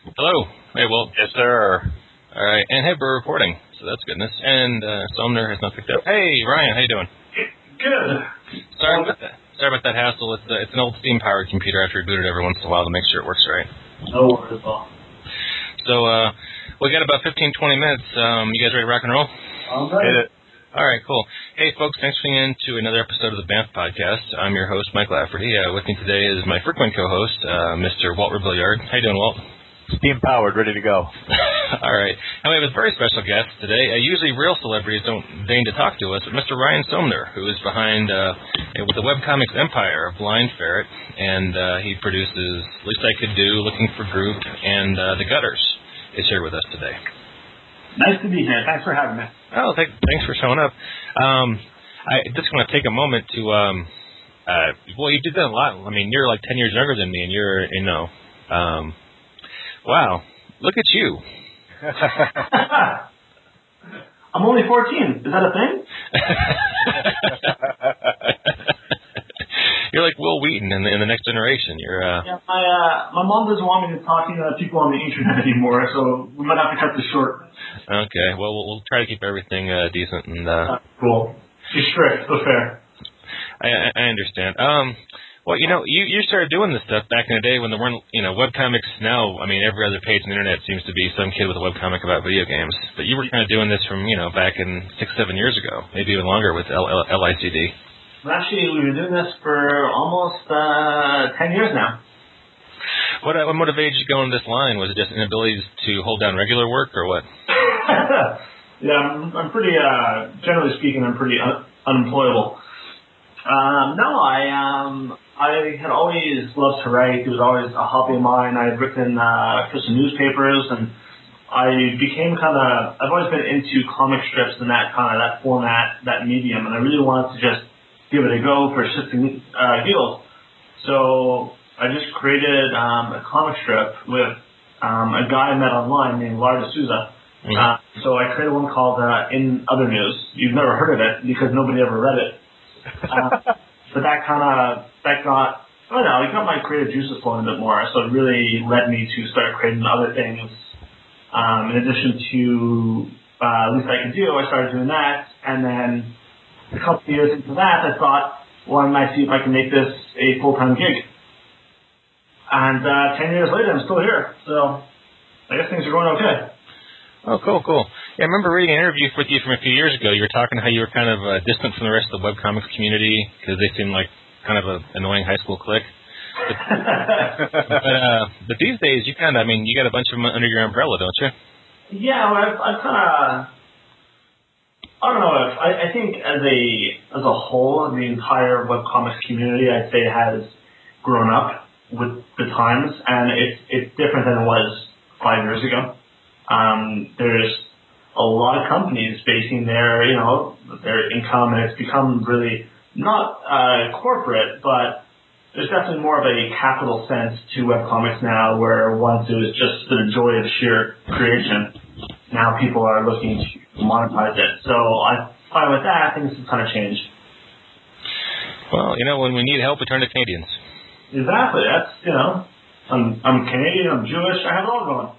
Hello. Hey, Will. Yes, sir. All right. And hey, we're recording, so that's goodness. And Sumner has not picked up. Hey, Ryan, how you doing? Good. Sorry about that. Sorry about that hassle. It's an old steam-powered computer. I have to reboot it every once in a while to make sure it works right. No worries at all. So we got about 15, 20 minutes. You guys ready to rock and roll? I'm ready. Hit it. All right, cool. Hey, folks, thanks for tuning in to another episode of the Banff Podcast. I'm your host, Mike Lafferty. With me today is my frequent co-host, Mr. Walt Rebelliard. How you doing, Walt? Steam powered, ready to go. All right. And we have a very special guest today. Usually real celebrities don't deign to talk to us, but Mr. Ryan Sumner, who is behind with the webcomics empire of Blind Ferret, and he produces Least I Could Do, Looking for Groot, and The Gutters, is here with us today. Nice to be here. Thanks for having me. Oh, thanks for showing up. I just want to take a moment to, well, you did that a lot. I mean, you're like 10 years younger than me, and you're, wow, look at you. I'm only 14. Is that a thing? You're like Will Wheaton in the next generation. You're Yeah, my mom doesn't want me to talk to people on the internet anymore, so we might have to cut this short. Okay. Well, we'll try to keep everything decent and Cool. She's strict, but fair. I understand. Well, you started doing this stuff back in the day when there weren't, webcomics. Now, I mean, every other page on the internet seems to be some kid with a webcomic about video games. But you were kind of doing this from, back in 6-7 years ago, maybe even longer with LICD. Actually, we've been doing this for almost 10 years now. What motivated you to go in this line? Was it just inabilities to hold down regular work, or what? Yeah, I'm pretty, generally speaking, I'm pretty unemployable. No, I had always loved to write. It was always a hobby of mine. I had written for some newspapers, and I became I've always been into comic strips and that format, that medium, and I really wanted to just give it a go for shits and giggles. So I just created a comic strip with a guy I met online named Lar D'Souza. Mm-hmm. So I created one called In Other News. You've never heard of it because nobody ever read it. But it got my creative juices flowing a bit more. So it really led me to start creating other things. In addition to Least I Could Do, I started doing that, and then a couple of years into that, I thought, why don't I see if I can make this a full-time gig? And 10 years later, I'm still here. So I guess things are going okay. Oh, cool. Yeah, I remember reading an interview with you from a few years ago. You were talking how you were kind of distant from the rest of the webcomics community because they seemed like kind of an annoying high school clique. But these days, you got a bunch of them under your umbrella, don't you? Yeah, well, I don't know if I think as a whole, the entire webcomics community, I'd say, has grown up with the times, and it's different than it was 5 years ago. There's a lot of companies basing their income, and it's become really not corporate, but there's definitely more of a capital sense to webcomics now, where once it was just the joy of sheer creation. Now people are looking to monetize it. So I find with that, things have kind of changed. Well, when we need help, we turn to Canadians. Exactly. That's, I'm Canadian, I'm Jewish, I have it all going.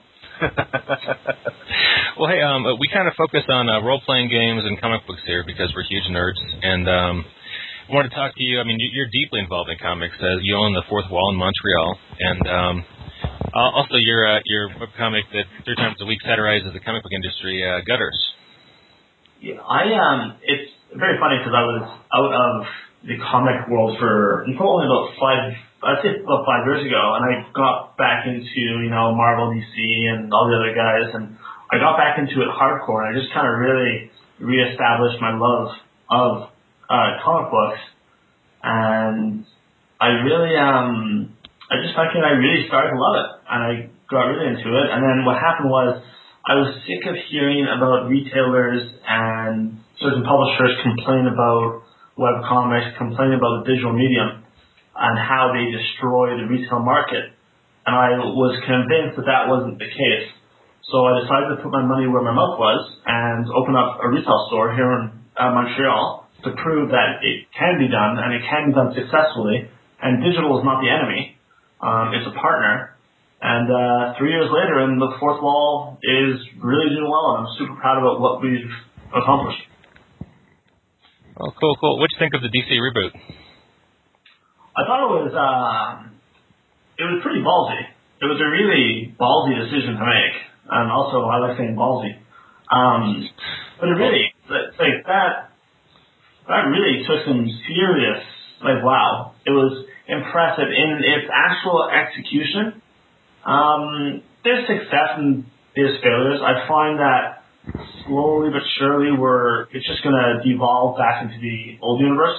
Well, hey, we kind of focus on role-playing games and comic books here because we're huge nerds. And I wanted to talk to you. I mean, you're deeply involved in comics. You own the Fourth Wall in Montreal. And also, your webcomic that 3 times a week satirizes the comic book industry, Gutters. Yeah, it's very funny because I was out of the comic world for only about 5 years ago, and I got back into, Marvel, DC, and all the other guys, and I got back into it hardcore, and I just kind of really reestablished my love of comic books, and I really, I really started to love it, and I got really into it. And then what happened was I was sick of hearing about retailers and certain publishers complain about webcomics, complain about the digital medium and how they destroy the retail market. And I was convinced that wasn't the case. So I decided to put my money where my mouth was and open up a retail store here in Montreal to prove that it can be done, and it can be done successfully. And digital is not the enemy. It's a partner. And 3 years later, and the fourth wall is really doing well, and I'm super proud about what we've accomplished. Oh, cool. What'd you think of the DC reboot? I thought it was pretty ballsy. It was a really ballsy decision to make, and also I like saying ballsy. But it really, like that really took some serious, like, wow. It was impressive in its actual execution. There's success and there's failures. I find that slowly but surely it's just going to devolve back into the old universe.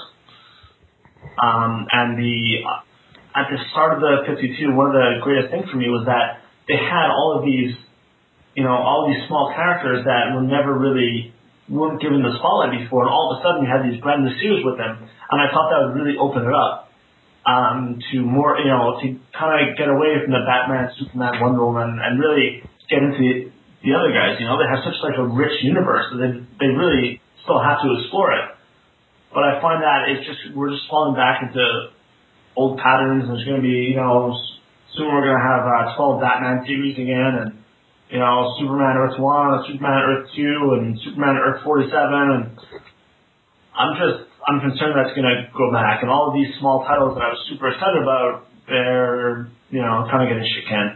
At the start of the 52, one of the greatest things for me was that they had all of these small characters that weren't given the spotlight before, and all of a sudden you had these brand new series with them, and I thought that would really open it up to more, to kind of get away from the Batman, Superman, Wonder Woman, and really get into the other guys. They have such like a rich universe that they really still have to explore it. But I find that we're just falling back into old patterns, and there's going to be, soon we're going to have 12 Batman series again, and Superman Earth 1, Superman Earth 2, and Superman Earth 47, and I'm concerned that's going to go back, and all of these small titles that I was super excited about, they're, kind of getting shit canned.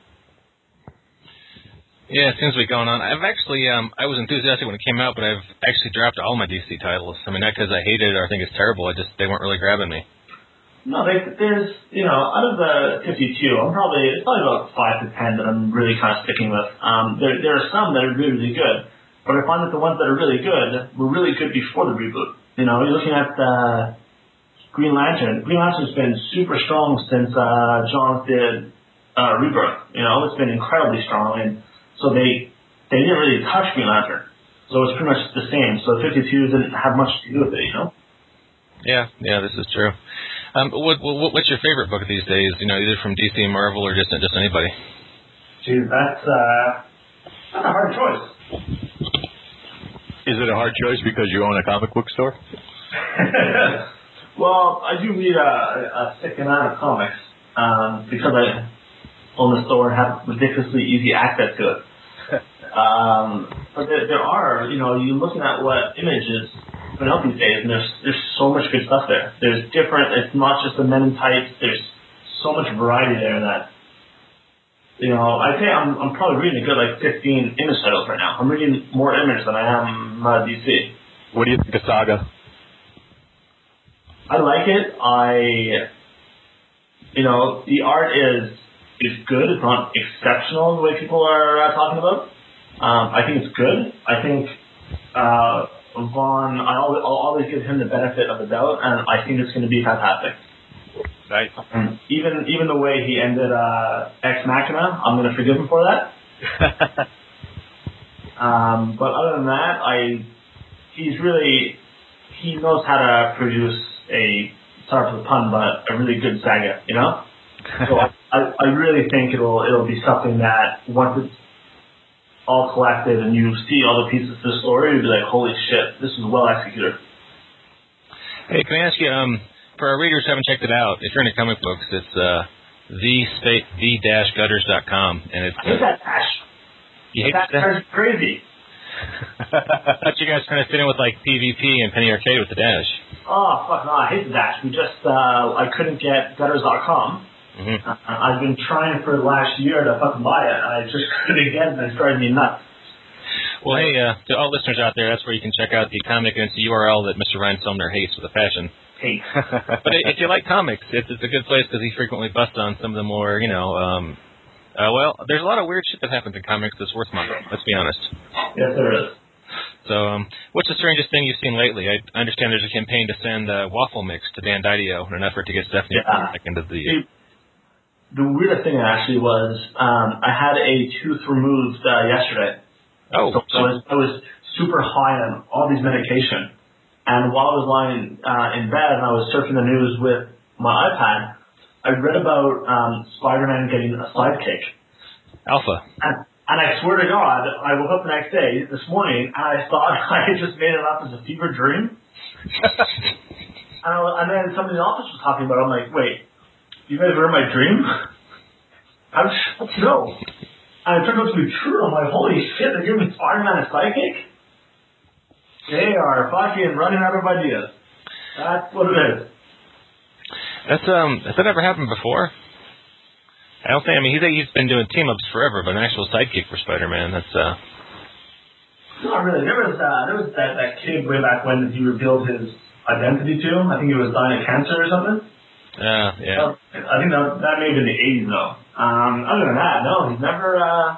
Yeah, it seems to be going on. I've actually, I was enthusiastic when it came out, but I've actually dropped all my DC titles. I mean, not because I hate it or I think it's terrible, they weren't really grabbing me. No, there's, out of the 52, it's probably about 5 to 10 that I'm really kind of sticking with. There are some that are really, really good, but I find that the ones that are really good were really good before the reboot. You're looking at Green Lantern. Green Lantern's been super strong since Johns did Rebirth. It's been incredibly strong, and so they didn't really touch Green Lantern. So it's pretty much the same. So 52 didn't have much to do with it, Yeah, this is true. What's your favorite book these days? Either from DC, Marvel, or just anybody? Geez, that's a hard choice. Is it a hard choice because you own a comic book store? Well, I do read a sick amount of comics because I own the store and have ridiculously easy access to it. But there are, you're looking at what Image is putting out these days, and there's so much good stuff there. It's not just the Men in Tights, there's so much variety there that, I'd say I'm probably reading a good 15 Image titles right now. I'm reading more Image than I am DC. What do you think of Saga? I like it. The art is good. It's not exceptional the way people are talking about. I think it's good. I think Vaughn, I'll always give him the benefit of the doubt, and I think it's going to be fantastic. Nice. Even the way he ended Ex Machina, I'm going to forgive him for that. But other than that, he knows how to produce sorry for the pun, but a really good saga, So I really think it'll be something that once it's all collected and you see all the pieces of the story, you'll be like, holy shit, this is well executed. Hey, can I ask you, for our readers who haven't checked it out, if you're into comic books, it's the-gutters.com, and it's... I hate that dash. You hate that? That's crazy. I thought you guys were trying to fit in with PvP and Penny Arcade with the dash. Oh, fuck no, I hate the dash. I couldn't get gutters.com. Mm-hmm. I've been trying for the last year to fucking buy it, and I just couldn't get it, and it's driving me nuts. Well, hey, to all listeners out there, that's where you can check out the comic, and it's a URL that Mr. Ryan Sumner hates with a passion. Hate. But if you like comics, it's a good place because he frequently busts on some of the more, well, there's a lot of weird shit that happens in comics that's worth money, let's be honest. Yes, there is. So, what's the strangest thing you've seen lately? I understand there's a campaign to send waffle mix to Dan Didio in an effort to get Stephanie back into the... The weirdest thing actually was I had a tooth removed yesterday. Oh. So I was super high on all these medication. And while I was lying in bed and I was surfing the news with my iPad, I read about Spider-Man getting a sidekick. Alpha. And I swear to God, I woke up the next day, this morning, and I thought I had just made it up as a fever dream. and then somebody in the office was talking about it. I'm like, wait, you guys were in my dream? No. And it turned out to be true. I'm like, holy shit, they're giving Spider-Man a sidekick? They are fucking running out of ideas. That's what it is. Has that ever happened before? I don't think. I mean, he's been doing team-ups forever, but an actual sidekick for Spider-Man, that's... Not really. There was that kid way back when he revealed his identity to him. I think he was dying of cancer or something. Yeah. I think that may have been the 80s, though. Other than that, no, he's never...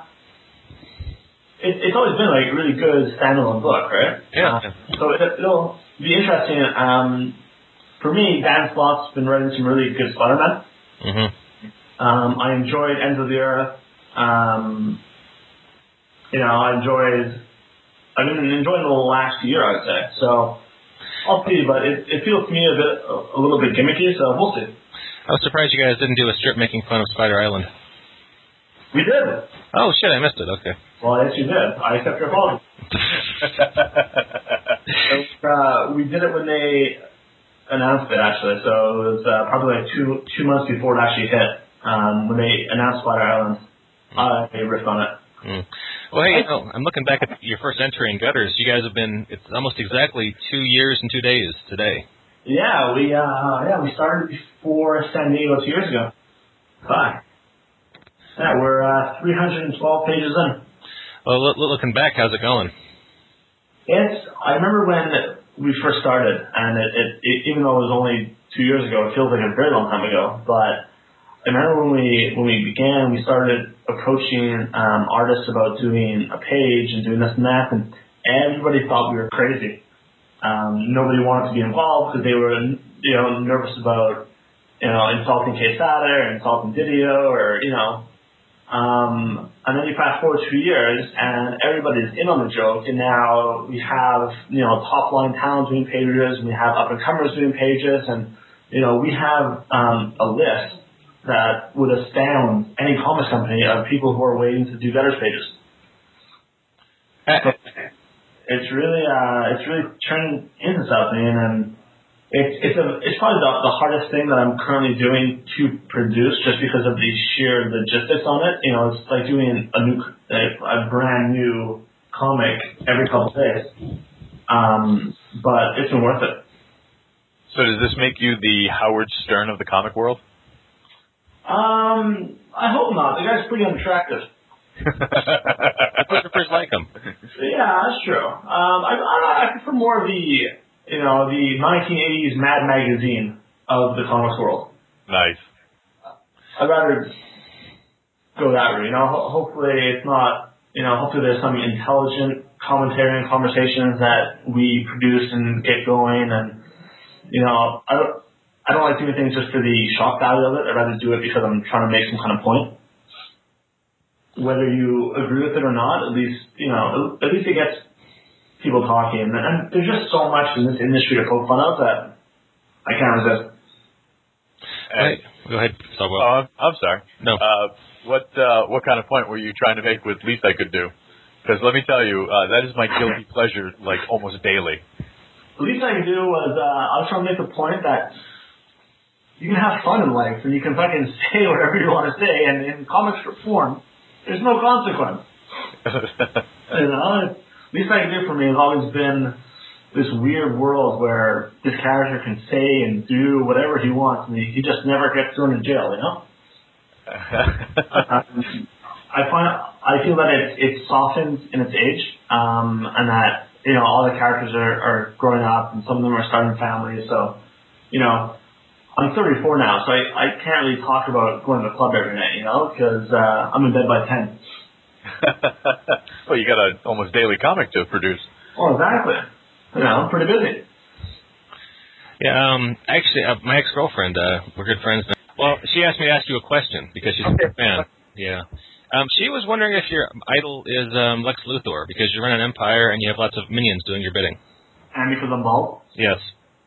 It's always been, like, a really good standalone book, right? Yeah. So it'll be interesting. For me, Dan Slott's been writing some really good Spider-Man. Mm-hmm. I enjoyed End of the Earth. I've been enjoying the last year, I would say. So I'll see, but it feels to me a little bit gimmicky, so we'll see. I was surprised you guys didn't do a strip making fun of Spider Island. We did. Oh shit, I missed it. Okay. Well, yes, you did. I accept your apology. We did it when they announced it, actually. So it was probably like two months before it actually hit. When they announced Spider Island, I riffed on it. Mm. Well, hey, I'm looking back at your first entry in Gutters. You guys have been, it's almost exactly 2 years and 2 days today. Yeah, we started before San Diego 2 years ago. Hi. Yeah, we're 312 pages in. Well, looking back, how's it going? I remember when we first started, and it even though it was only 2 years ago, it feels like a very long time ago, but I remember when we began, we started approaching artists about doing a page and doing this and that, and everybody thought we were crazy. Nobody wanted to be involved because they were, nervous about, insulting Quesada or insulting Didio or, and then you fast forward 2 years and everybody's in on the joke, and now we have, top line talent doing pages, and we have up and comers doing pages, and, we have a list that would astound any comics company of people who are waiting to do Gutters pages. So it's really turning into something, and it's probably the hardest thing that I'm currently doing to produce, just because of the sheer logistics on it. It's like doing a brand new comic every couple of days, but it's been worth it. So does this make you the Howard Stern of the comic world? I hope not. The guy's pretty unattractive. Photographers like him. Yeah, that's true. I prefer more of the 1980s Mad Magazine of the comics world. Nice. I'd rather go that route. Hopefully it's not. Hopefully there's some intelligent commentary and conversations that we produce and get going, and I don't like doing things just for the shock value of it. I'd rather do it because I'm trying to make some kind of point. Whether you agree with it or not, at least it gets people talking. And there's just so much in this industry to poke fun of that I can't resist. Hey, go ahead. I'm sorry. No. What kind of point were you trying to make with Least I Could Do? Because let me tell you, that is my guilty pleasure, like almost daily. The least I could do was I was trying to make the point that you can have fun in life, and you can fucking say whatever you want to say, and in comics form, there's no consequence. The least I can do for me has always been this weird world where this character can say and do whatever he wants, and he just never gets thrown in jail, I feel that it softens in its age, and that, all the characters are growing up, and some of them are starting families, so, I'm 34 now, so I can't really talk about going to the club every night, because I'm in bed by 10. Well, you got an almost daily comic to produce. Oh, exactly. I'm pretty busy. Yeah, actually, my ex-girlfriend, we're good friends now. Well, she asked me to ask you a question because she's a big fan. Yeah. She was wondering if your idol is Lex Luthor, because you run an empire and you have lots of minions doing your bidding. And because I'm bald? Yes.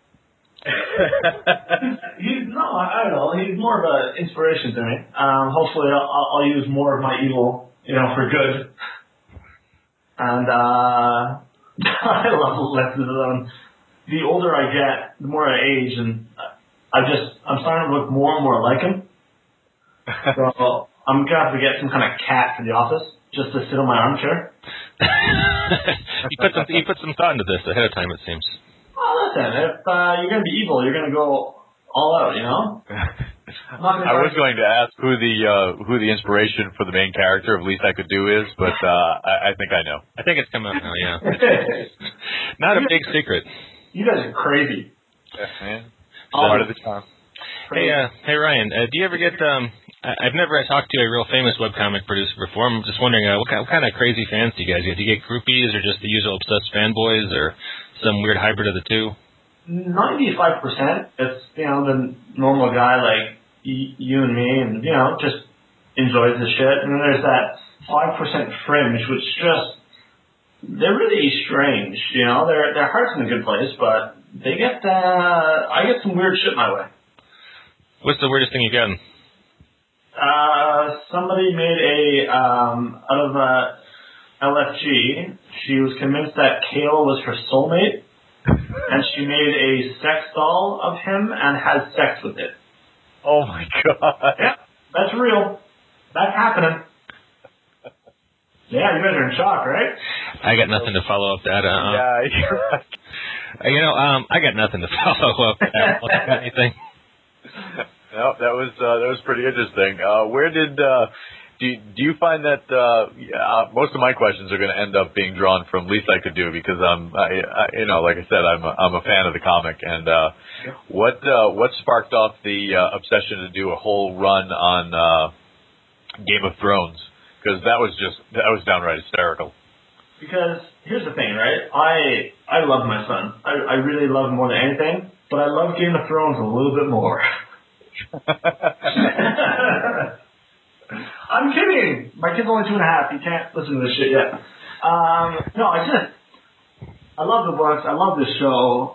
He's not my idol. He's more of an inspiration to me. Hopefully, I'll use more of my evil, for good. And I love Lex Luthor. The older I get, the more I age, and I'm starting to look more and more like him. So I'm gonna have to get some kind of cat for the office just to sit on my armchair. You put some thought into this ahead of time, it seems. Well, listen, if you're gonna be evil, you're gonna go all out, you know. I was going to ask who the inspiration for the main character of Least I Could Do is, but I think I know. I think it's come out now. Yeah, not a big secret. You guys are crazy. Yeah, man. Part of the charm. Hey Ryan, do you ever get? I've never talked to a real famous webcomic producer before. I'm just wondering what kind of crazy fans do you guys get? Do you get groupies, or just the usual obsessed fanboys, or some weird hybrid of the two? 95%. It's the normal guy like you and me, and just enjoys the shit. And then there's that 5% fringe, which they're really strange. Their heart's in a good place, but they get I get some weird shit my way. What's the weirdest thing you've gotten? Somebody made out of LFG. She was convinced that Kale was her soulmate, and she made a sex doll of him and had sex with it. Oh my god! Yeah, that's real. That's happening. Yeah, you guys are in shock, right? I got nothing to follow up that. Yeah. I got nothing to follow up that. Got anything? No, that was pretty interesting. Where did do you find that most of my questions are going to end up being drawn from Least I Could Do, because like I said, I'm a fan of the comic. And what sparked off the obsession to do a whole run on Game of Thrones? Because that was downright hysterical. Because here's the thing, right? I love my son. I really love him more than anything, but I love Game of Thrones a little bit more. I'm kidding. My kid's only 2.5. He can't listen to this shit yet. No, I love the books. I love the show.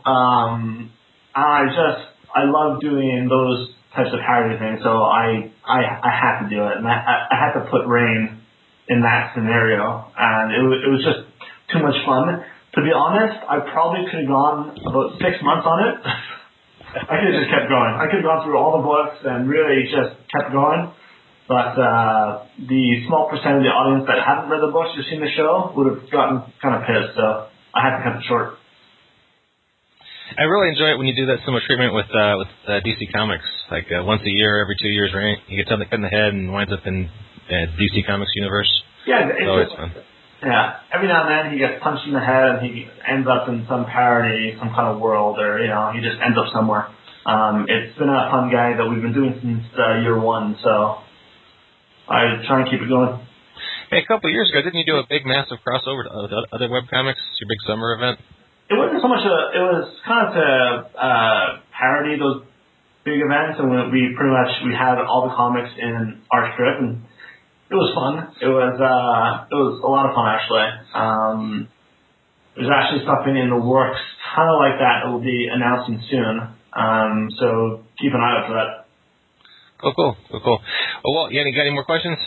I love doing those types of parody things. So I had to do it, and I had to put Rain in that scenario, and it was just too much fun. To be honest, I probably could have gone about 6 months on it. I could have just kept going. I could have gone through all the books and really just kept going. But the small percentage of the audience that hadn't read the books or seen the show would have gotten kind of pissed. So I had to cut it short. I really enjoy it when you do that similar treatment with DC Comics. Like once a year, every 2 years, right? He gets something cut in the head and winds up in DC Comics universe. Yeah, it's always fun. Yeah, every now and then he gets punched in the head and he ends up in some parody, some kind of world, or he just ends up somewhere. It's been a fun guy that we've been doing since year one, so I try and keep it going. Hey, a couple of years ago, didn't you do a big, massive crossover to other webcomics? Your big summer event? It wasn't so much it was kind of to parody those big events, and we had all the comics in our strip, and it was fun. It was a lot of fun, actually. There's actually something in the works, kind of like that will be announcing soon. So keep an eye out for that. Cool. Well, you got any more questions?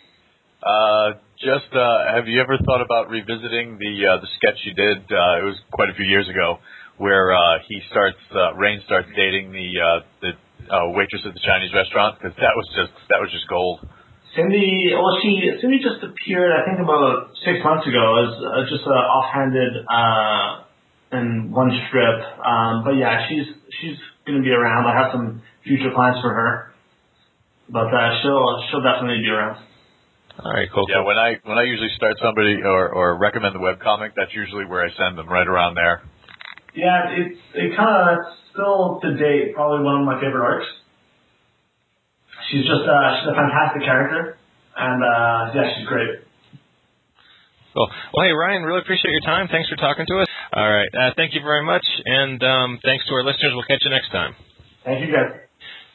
Have you ever thought about revisiting the sketch you did? It was quite a few years ago, where Rain starts dating the waitress at the Chinese restaurant, because that was just gold. Cindy just appeared, I think, about 6 months ago as just offhanded in one strip. But yeah, she's going to be around. I have some future plans for her, but she'll definitely be around. All right, cool. Yeah, when I usually start somebody or recommend the webcomic, that's usually where I send them, right around there. Yeah, it kind of still to date probably one of my favorite arcs. She's a fantastic character, and yeah, she's great. Cool. Well, hey, Ryan, really appreciate your time. Thanks for talking to us. All right. Thank you very much, and thanks to our listeners. We'll catch you next time. Thank you, guys.